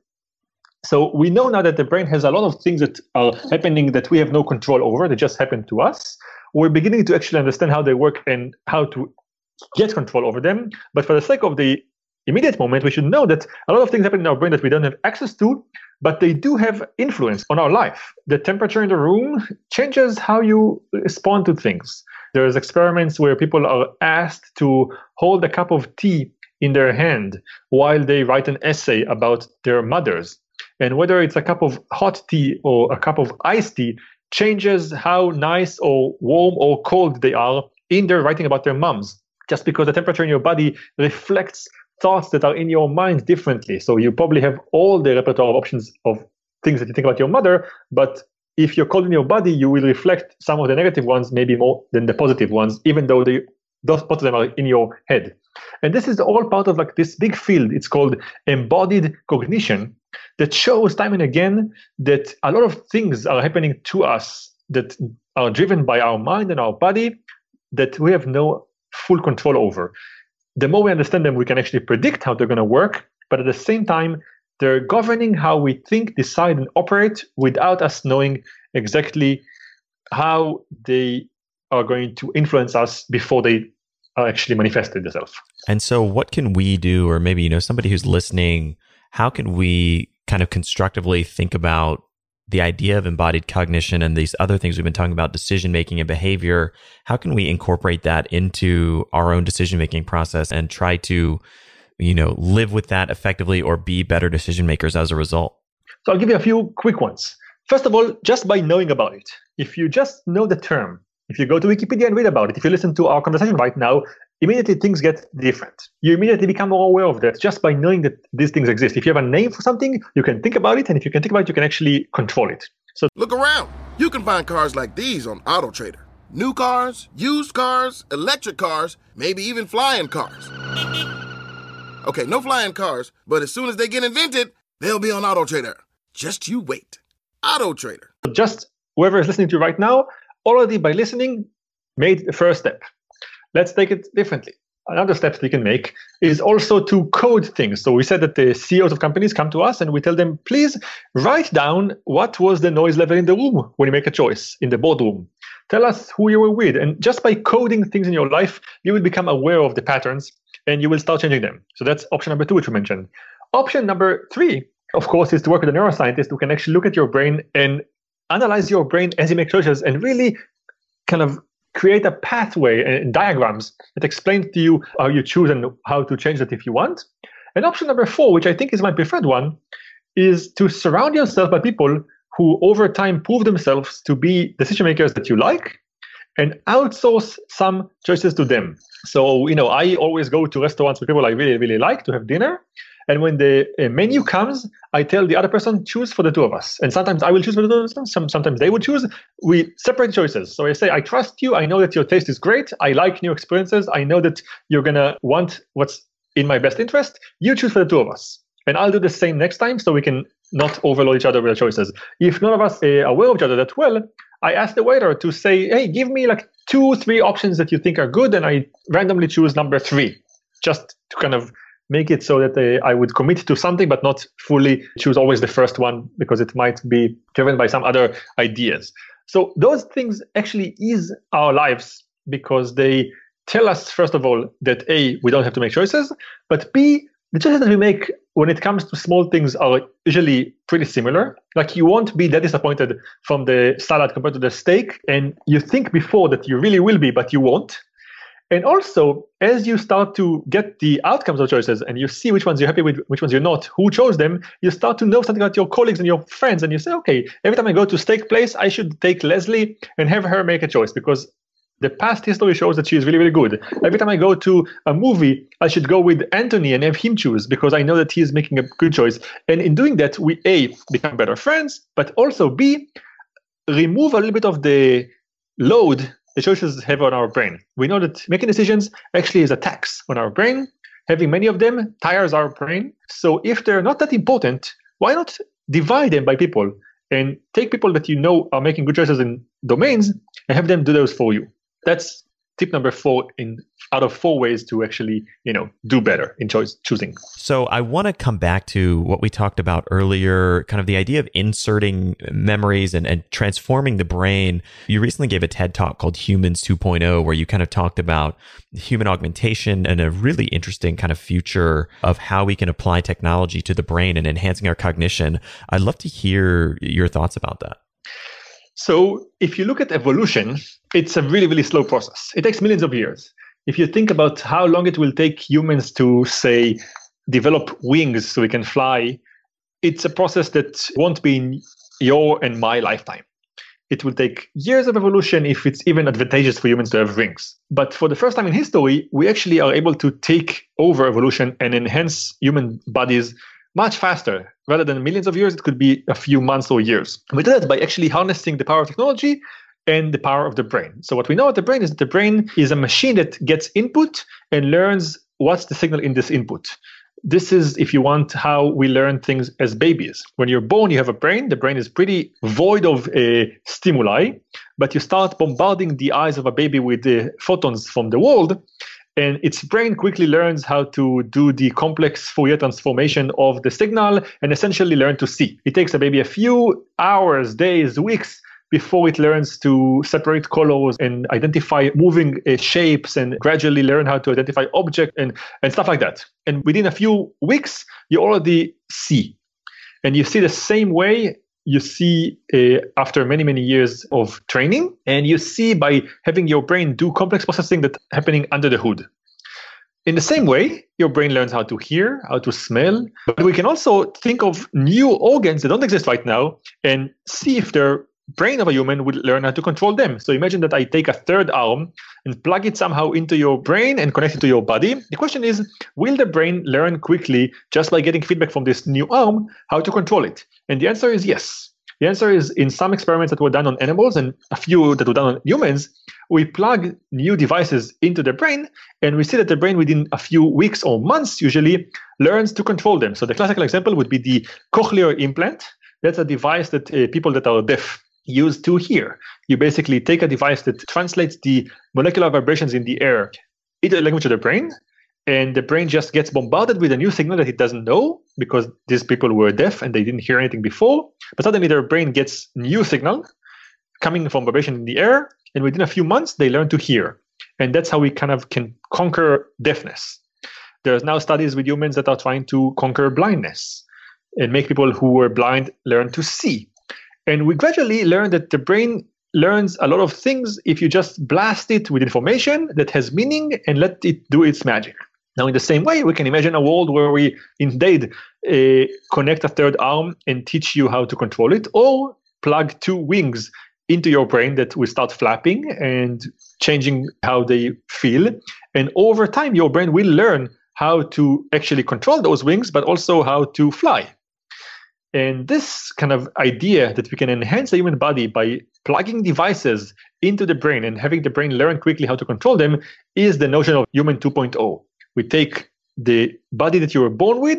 So we know now that the brain has a lot of things that are happening that we have no control over. They just happen to us. We're beginning to actually understand how they work and how to get control over them. But for the sake of the immediate moment, we should know that a lot of things happen in our brain that we don't have access to, but they do have influence on our life. The temperature in the room changes how you respond to things. There's experiments where people are asked to hold a cup of tea in their hand while they write an essay about their mothers. And whether it's a cup of hot tea or a cup of iced tea changes how nice or warm or cold they are in their writing about their moms, just because the temperature in your body reflects thoughts that are in your mind differently. So you probably have all the repertoire of options of things that you think about your mother, but if you're cold in your body, you will reflect some of the negative ones, maybe more than the positive ones, even though they, those both of them are in your head. And this is all part of like this big field. It's called embodied cognition, that shows time and again that a lot of things are happening to us that are driven by our mind and our body that we have no full control over. The more we understand them, we can actually predict how they're going to work, but at the same time, they're governing how we think, decide, and operate without us knowing exactly how they are going to influence us before they are actually manifested themselves. And so what can we do, or maybe, you know, somebody who's listening, how can we kind of constructively think about the idea of embodied cognition and these other things we've been talking about, decision-making and behavior? How can we incorporate that into our own decision-making process and try to, you know, live with that effectively or be better decision makers as a result? So I'll give you a few quick ones. First of all, just by knowing about it, if you just know the term, if you go to Wikipedia and read about it, if you listen to our conversation right now, immediately things get different. You immediately become more aware of that just by knowing that these things exist. If you have a name for something, you can think about it. And if you can think about it, you can actually control it. So look around. You can find cars like these on AutoTrader. New cars, used cars, electric cars, maybe even flying cars. Okay, no flying cars, but as soon as they get invented, they'll be on AutoTrader. Just you wait. AutoTrader. Just whoever is listening to you right now, already by listening, made the first step. Let's take it differently. Another step we can make is also to code things. So we said that the C E Os of companies come to us and we tell them, please write down what was the noise level in the room when you make a choice in the boardroom. Tell us who you were with. And just by coding things in your life, you will become aware of the patterns and you will start changing them. So that's option number two, which we mentioned. Option number three, of course, is to work with a neuroscientist who can actually look at your brain and analyze your brain as you make choices and really kind of create a pathway and diagrams that explain to you how you choose and how to change that if you want. And option number four, which I think is my preferred one, is to surround yourself by people who over time prove themselves to be decision makers that you like and outsource some choices to them. So, you know, I always go to restaurants with people I really, really like to have dinner. And when the uh, menu comes, I tell the other person, choose for the two of us. And sometimes I will choose for the two of us. Some, sometimes they will choose. We separate choices. So I say, I trust you. I know that your taste is great. I like new experiences. I know that you're going to want what's in my best interest. You choose for the two of us. And I'll do the same next time so we can not overload each other with the choices. If none of us are aware of each other that well, I ask the waiter to say, hey, give me like two, three options that you think are good. And I randomly choose number three, just to kind of make it so that uh, I would commit to something, but not fully choose always the first one because it might be driven by some other ideas. So those things actually ease our lives because they tell us, first of all, that A, we don't have to make choices, but B, the choices that we make when it comes to small things are usually pretty similar. Like you won't be that disappointed from the salad compared to the steak, and you think before that you really will be, but you won't. And also, as you start to get the outcomes of choices and you see which ones you're happy with, which ones you're not, who chose them, you start to know something about your colleagues and your friends. And you say, okay, every time I go to steak place, I should take Leslie and have her make a choice because the past history shows that she is really, really good. Every time I go to a movie, I should go with Anthony and have him choose because I know that he is making a good choice. And in doing that, we A, become better friends, but also B, remove a little bit of the load the choices have on our brain. We know that making decisions actually is a tax on our brain. Having many of them tires our brain. So if they're not that important, why not divide them by people and take people that you know are making good choices in domains and have them do those for you? That's tip number four in out of four ways to actually, you know, do better in choice choosing. So I want to come back to what we talked about earlier, kind of the idea of inserting memories and, and transforming the brain. You recently gave a TED Talk called Humans two point oh, where you kind of talked about human augmentation and a really interesting kind of future of how we can apply technology to the brain and enhancing our cognition. I'd love to hear your thoughts about that. So if you look at evolution, it's a really, really slow process. It takes millions of years. If you think about how long it will take humans to, say, develop wings so we can fly, it's a process that won't be in your and my lifetime. It will take years of evolution if it's even advantageous for humans to have wings. But for the first time in history, we actually are able to take over evolution and enhance human bodies much faster. Rather than millions of years, it could be a few months or years. We do that by actually harnessing the power of technology and the power of the brain. So what we know about the brain is that the brain is a machine that gets input and learns what's the signal in this input. This is, if you want, how we learn things as babies. When you're born, you have a brain. The brain is pretty void of uh, stimuli, but you start bombarding the eyes of a baby with the photons from the world, and its brain quickly learns how to do the complex Fourier transformation of the signal and essentially learn to see. It takes a baby a few hours, days, weeks before it learns to separate colors and identify moving uh, shapes and gradually learn how to identify objects and, and stuff like that. And within a few weeks, you already see. And you see the same way you see uh, after many, many years of training, and you see by having your brain do complex processing that's happening under the hood. In the same way, your brain learns how to hear, how to smell, but we can also think of new organs that don't exist right now and see if their brain of a human would learn how to control them. So imagine that I take a third arm and plug it somehow into your brain and connect it to your body. The question is, will the brain learn quickly just by getting feedback from this new arm how to control it? And the answer is yes. The answer is in some experiments that were done on animals and a few that were done on humans, we plug new devices into the brain and we see that the brain within a few weeks or months usually learns to control them. So the classical example would be the cochlear implant. That's a device that uh, people that are deaf use to hear. You basically take a device that translates the molecular vibrations in the air into the language of the brain, and the brain just gets bombarded with a new signal that it doesn't know because these people were deaf and they didn't hear anything before. But suddenly their brain gets new signal coming from vibration in the air, and within a few months they learn to hear. And that's how we kind of can conquer deafness. There's now studies with humans that are trying to conquer blindness and make people who were blind learn to see. And we gradually learn that the brain learns a lot of things if you just blast it with information that has meaning and let it do its magic. Now, in the same way, we can imagine a world where we indeed uh, connect a third arm and teach you how to control it, or plug two wings into your brain that will start flapping and changing how they feel. And over time, your brain will learn how to actually control those wings, but also how to fly. And this kind of idea that we can enhance the human body by plugging devices into the brain and having the brain learn quickly how to control them is the notion of human two point oh. We take the body that you were born with,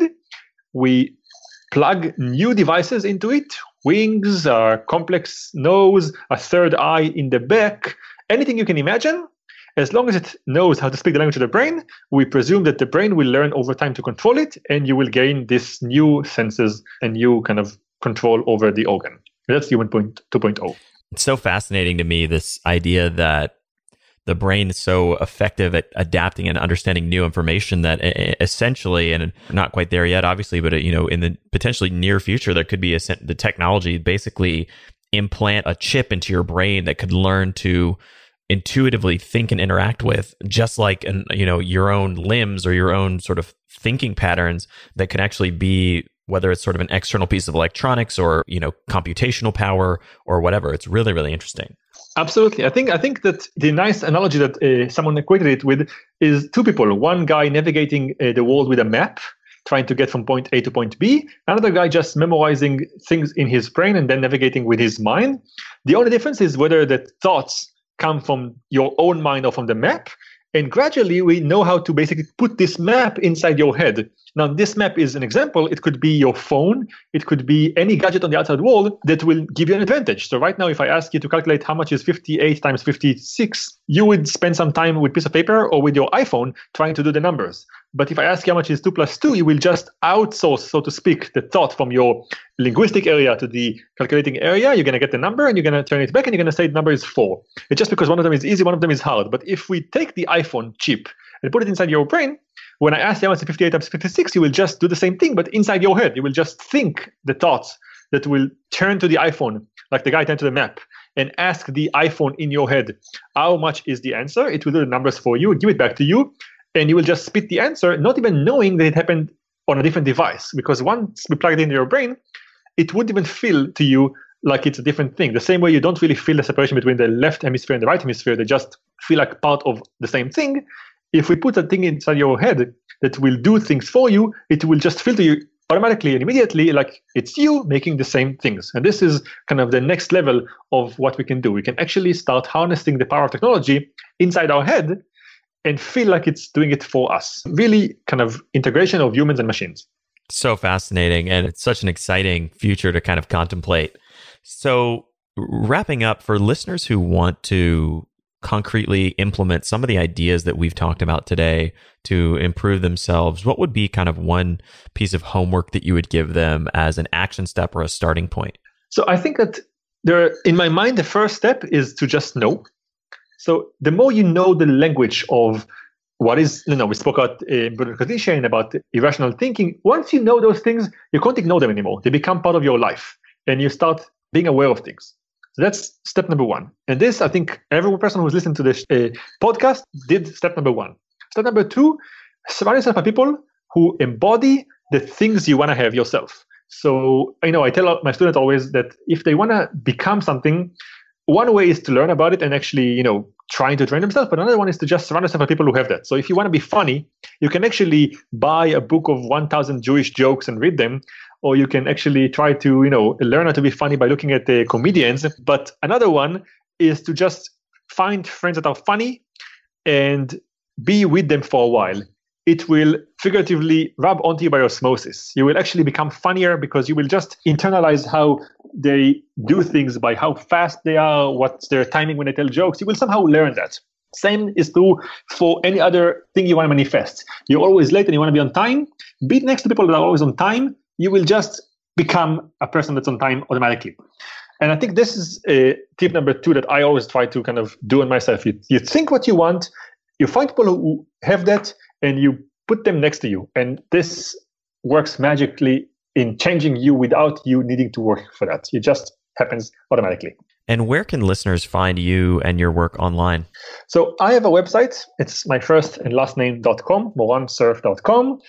we plug new devices into it, wings, a complex nose, a third eye in the back, anything you can imagine. As long as it knows how to speak the language of the brain, we presume that the brain will learn over time to control it, and you will gain this new senses and new kind of control over the organ. That's human two point oh. It's so fascinating to me, this idea that the brain is so effective at adapting and understanding new information that essentially, and not quite there yet, obviously, but you know, in the potentially near future, there could be a, the technology basically implant a chip into your brain that could learn to intuitively think and interact with, just like an, you know, your own limbs or your own sort of thinking patterns that can actually be, whether it's sort of an external piece of electronics or, you know, computational power or whatever. It's really, really interesting. Absolutely. I think I think that the nice analogy that uh, someone equated it with is two people. One guy navigating uh, the world with a map, trying to get from point A to point B. Another guy just memorizing things in his brain and then navigating with his mind. The only difference is whether the thoughts come from your own mind or from the map. And gradually, we know how to basically put this map inside your head. Now, this map is an example. It could be your phone. It could be any gadget on the outside world that will give you an advantage. So right now, if I ask you to calculate how much is fifty-eight times fifty-six, you would spend some time with a piece of paper or with your iPhone trying to do the numbers. But if I ask you how much is two plus two, you will just outsource, so to speak, the thought from your linguistic area to the calculating area. You're going to get the number and you're going to turn it back and you're going to say the number is four. It's just because one of them is easy, one of them is hard. But if we take the iPhone chip and put it inside your brain, when I ask you how much is fifty-eight times fifty-six, you will just do the same thing, but inside your head. You will just think the thoughts that will turn to the iPhone, like the guy turned to the map, and ask the iPhone in your head, how much is the answer? It will do the numbers for you, give it back to you, and you will just spit the answer, not even knowing that it happened on a different device. Because once we plug it into your brain, it wouldn't even feel to you like it's a different thing. The same way you don't really feel the separation between the left hemisphere and the right hemisphere, they just feel like part of the same thing. If we put a thing inside your head that will do things for you, it will just feel to you automatically and immediately like it's you making the same things. And this is kind of the next level of what we can do. We can actually start harnessing the power of technology inside our head and feel like it's doing it for us. Really kind of integration of humans and machines. So fascinating. And it's such an exciting future to kind of contemplate. So wrapping up, for listeners who want to concretely implement some of the ideas that we've talked about today to improve themselves, what would be kind of one piece of homework that you would give them as an action step or a starting point? So I think that there, in my mind, the first step is to just know. So the more you know the language of what is, you know, we spoke about uh, Bruno Cognition, about irrational thinking. Once you know those things, you can't ignore them anymore. They become part of your life and you start being aware of things. So that's step number one. And this, I think every person who's listened to this uh, podcast did step number one. Step number two, surround yourself by people who embody the things you want to have yourself. So, you know, I tell my students always that if they want to become something, one way is to learn about it and actually, you know, trying to train themselves. But another one is to just surround yourself by people who have that. So if you want to be funny, you can actually buy a book of one thousand Jewish jokes and read them. Or you can actually try to, you know, learn how to be funny by looking at the comedians. But another one is to just find friends that are funny and be with them for a while. It will figuratively rub onto you by osmosis. You will actually become funnier because you will just internalize how they do things by how fast they are, what's their timing when they tell jokes. You will somehow learn that. Same is true for any other thing you want to manifest. You're always late and you want to be on time. Be next to people that are always on time. You will just become a person that's on time automatically. And I think this is a tip number two that I always try to kind of do on myself. You, you think what you want, you find people who have that, and you put them next to you. And this works magically in changing you without you needing to work for that. You just happens automatically. And where can listeners find you and your work online? So I have a website. It's my first and last name dot com, moran cerf dot com.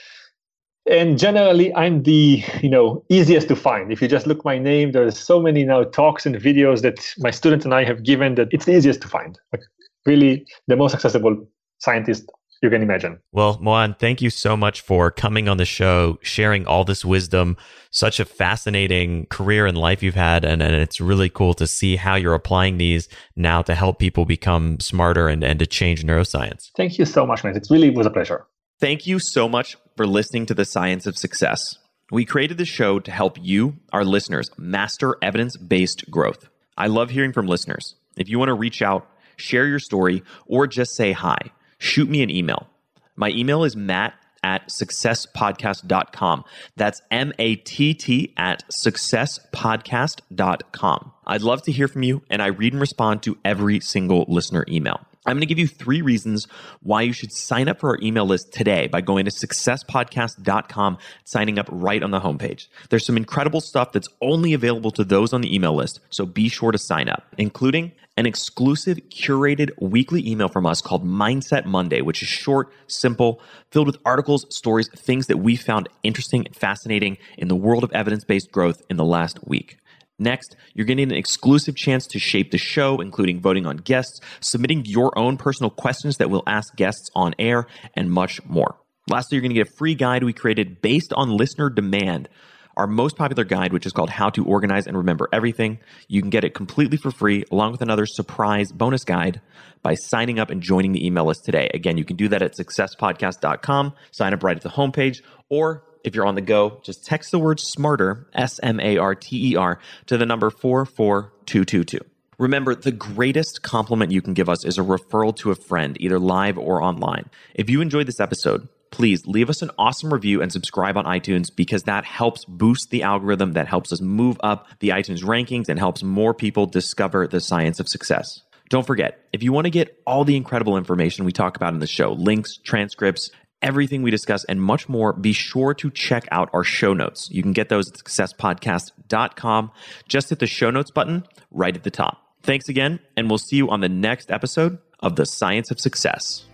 And generally, I'm the you know easiest to find. If you just look my name, there's so many now talks and videos that my students and I have given that it's the easiest to find. Like really, the most accessible scientist you can imagine. Well, Moran, thank you so much for coming on the show, sharing all this wisdom. Such a fascinating career and life you've had, and, and it's really cool to see how you're applying these now to help people become smarter and, and to change neuroscience. Thank you so much, man. It really was a pleasure. Thank you so much for listening to The Science of Success. We created this show to help you, our listeners, master evidence-based growth. I love hearing from listeners. If you want to reach out, share your story, or just say hi, shoot me an email. My email is matt at success podcast dot com. That's M A T T at success podcast dot com. I'd love to hear from you, and I read and respond to every single listener email. I'm going to give you three reasons why you should sign up for our email list today by going to success podcast dot com, signing up right on the homepage. There's some incredible stuff that's only available to those on the email list, so be sure to sign up, including an exclusive curated weekly email from us called Mindset Monday, which is short, simple, filled with articles, stories, things that we found interesting and fascinating in the world of evidence-based growth in the last week. Next, you're getting an exclusive chance to shape the show, including voting on guests, submitting your own personal questions that we'll ask guests on air, and much more. Lastly, you're going to get a free guide we created based on listener demand, our most popular guide, which is called How to Organize and Remember Everything. You can get it completely for free, along with another surprise bonus guide by signing up and joining the email list today. Again, you can do that at success podcast dot com, sign up right at the homepage, or if you're on the go, just text the word SMARTER, S M A R T E R, to the number four four two two two. Remember, the greatest compliment you can give us is a referral to a friend, either live or online. If you enjoyed this episode, please leave us an awesome review and subscribe on iTunes, because that helps boost the algorithm, that helps us move up the iTunes rankings and helps more people discover the science of success. Don't forget, if you want to get all the incredible information we talk about in the show, links, transcripts, everything we discuss, and much more, be sure to check out our show notes. You can get those at success podcast dot com. Just hit the show notes button right at the top. Thanks again, and we'll see you on the next episode of The Science of Success.